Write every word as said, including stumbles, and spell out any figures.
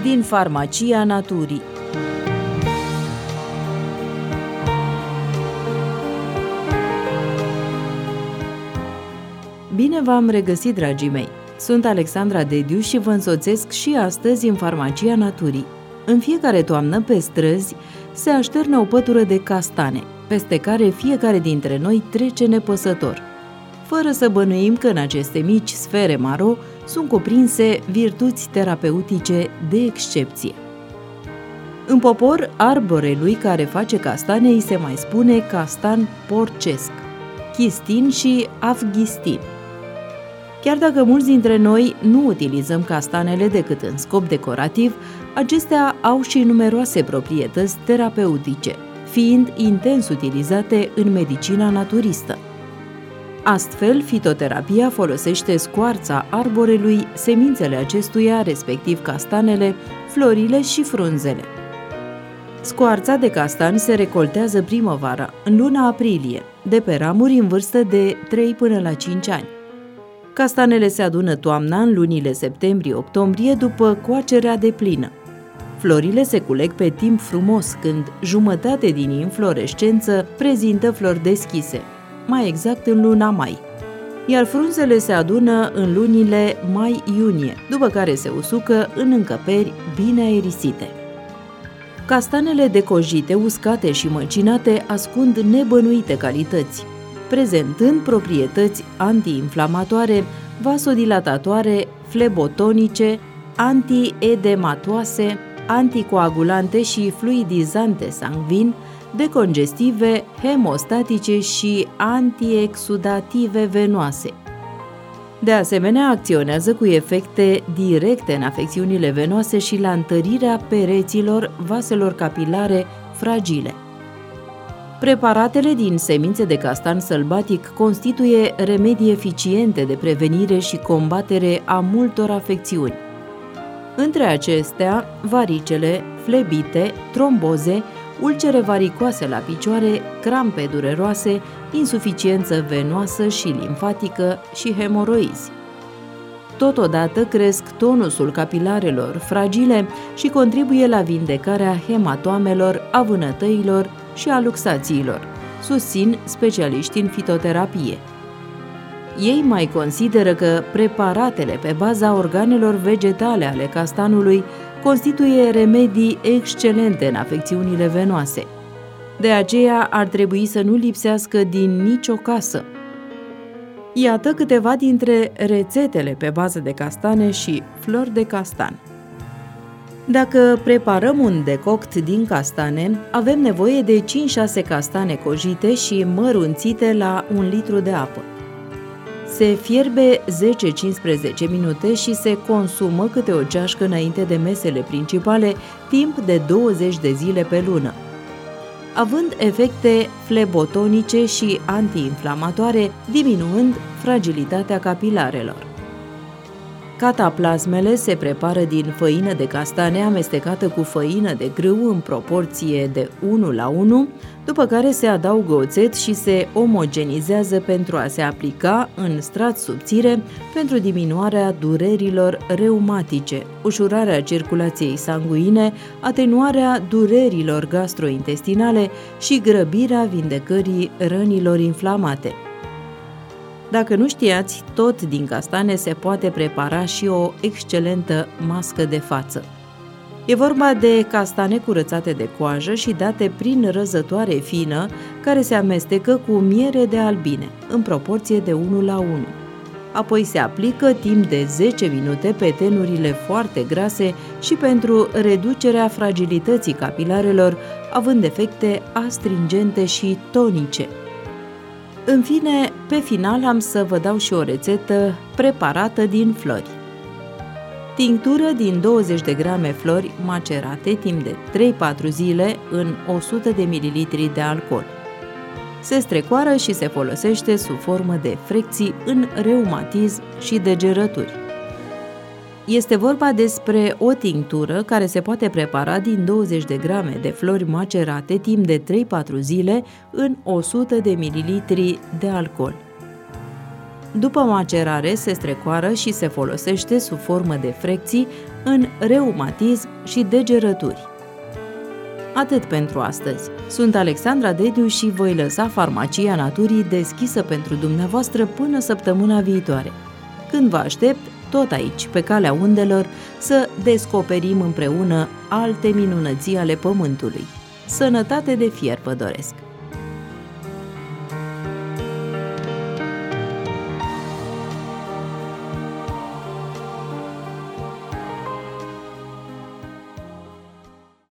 din farmacia naturii. Bine v-am regăsit, dragii mei! Sunt Alexandra Dediu și vă însoțesc și astăzi în farmacia naturii. În fiecare toamnă, pe străzi, se așternă o pătură de castane, peste care fiecare dintre noi trece nepăsător, fără să bănuim că în aceste mici sfere maro sunt cuprinse virtuți terapeutice de excepție. În popor, arborelui care face castane îi se mai spune castan porcesc, chistin și afghistin. Chiar dacă mulți dintre noi nu utilizăm castanele decât în scop decorativ, acestea au și numeroase proprietăți terapeutice, fiind intens utilizate în medicina naturistă. Astfel, fitoterapia folosește scoarța arborelui, semințele acestuia, respectiv castanele, florile și frunzele. Scoarța de castan se recoltează primăvara, în luna aprilie, de pe ramuri în vârstă de trei până la cinci ani. Castanele se adună toamna, în lunile septembrie-octombrie, după coacerea deplină. Florile se culeg pe timp frumos, când jumătate din inflorescență prezintă flori deschise, mai exact în luna mai, iar frunzele se adună în lunile mai-iunie, după care se usucă în încăperi bine aerisite. Castanele decojite, uscate și măcinate ascund nebănuite calități, prezentând proprietăți antiinflamatoare, vasodilatatoare, flebotonice, antiedematoase, anticoagulante și fluidizante sanguin, decongestive, hemostatice și antiexudative venoase. De asemenea, acționează cu efecte directe în afecțiunile venoase și la întărirea pereților vaselor capilare fragile. Preparatele din semințe de castan sălbatic constituie remedii eficiente de prevenire și combatere a multor afecțiuni. Între acestea, varicele, flebite, tromboze, ulcere varicoase la picioare, crampe dureroase, insuficiență venoasă și limfatică și hemoroizi. Totodată cresc tonusul capilarelor fragile și contribuie la vindecarea hematoamelor, a vânătăilor și a luxațiilor, susțin specialiștii în fitoterapie. Ei mai consideră că preparatele pe baza organelor vegetale ale castanului constituie remedii excelente în afecțiunile venoase. De aceea ar trebui să nu lipsească din nicio casă. Iată câteva dintre rețetele pe bază de castane și flori de castan. Dacă preparăm un decoct din castane, avem nevoie de cinci șase castane cojite și mărunțite la un litru de apă. Se fierbe zece cincisprezece minute și se consumă câte o ceașcă înainte de mesele principale, timp de douăzeci de zile pe lună, având efecte flebotonice și antiinflamatoare, diminuând fragilitatea capilarelor. Cataplasmele se prepară din făină de castane amestecată cu făină de grâu în proporție de unu la unu, după care se adaugă oțet și se omogenizează pentru a se aplica în strat subțire pentru diminuarea durerilor reumatice, ușurarea circulației sanguine, atenuarea durerilor gastrointestinale și grăbirea vindecării rănilor inflamate. Dacă nu știați, tot din castane se poate prepara și o excelentă mască de față. E vorba de castane curățate de coajă și date prin răzătoare fină, care se amestecă cu miere de albine, în proporție de unu la unu. Apoi se aplică timp de zece minute pe tenurile foarte grase și pentru reducerea fragilității capilarelor, având efecte astringente și tonice. În fine, pe final am să vă dau și o rețetă preparată din flori. Tinctură din douăzeci de grame flori macerate timp de trei patru zile în o sută de mililitri de alcool. Se strecoară și se folosește sub formă de frecții în reumatism și degerături. Este vorba despre o tinctură care se poate prepara din douăzeci de grame de flori macerate timp de trei patru zile în o sută de mililitri de alcool. După macerare se strecoară și se folosește sub formă de frecții în reumatism și degerături. Atât pentru astăzi. Sunt Alexandra Dediu și voi lăsa Farmacia Naturii deschisă pentru dumneavoastră până săptămâna viitoare, când vă aștept, tot aici, pe calea undelor, să descoperim împreună alte minunății ale pământului. Sănătate de fier vă doresc!